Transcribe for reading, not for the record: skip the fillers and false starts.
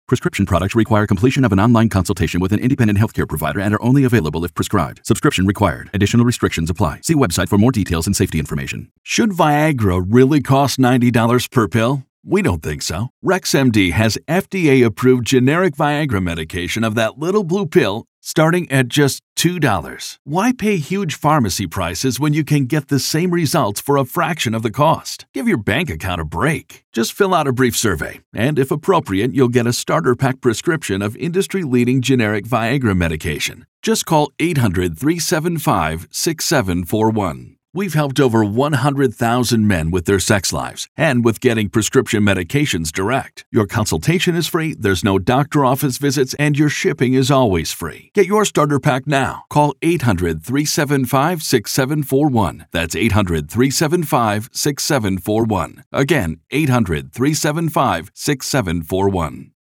Prescription products require completion of an online consultation with an independent healthcare provider and are only available if prescribed. Subscription required. Additional restrictions apply. See website for more details and safety information. Should Viagra really cost $90 per pill? We don't think so. RexMD has FDA-approved generic Viagra medication of that little blue pill starting at just $2. Why pay huge pharmacy prices when you can get the same results for a fraction of the cost? Give your bank account a break. Just fill out a brief survey, and if appropriate, you'll get a starter pack prescription of industry-leading generic Viagra medication. Just call 800-375-6741. We've helped over 100,000 men with their sex lives and with getting prescription medications direct. Your consultation is free, there's no doctor office visits, and your shipping is always free. Get your starter pack now. Call 800-375-6741. That's 800-375-6741. Again, 800-375-6741.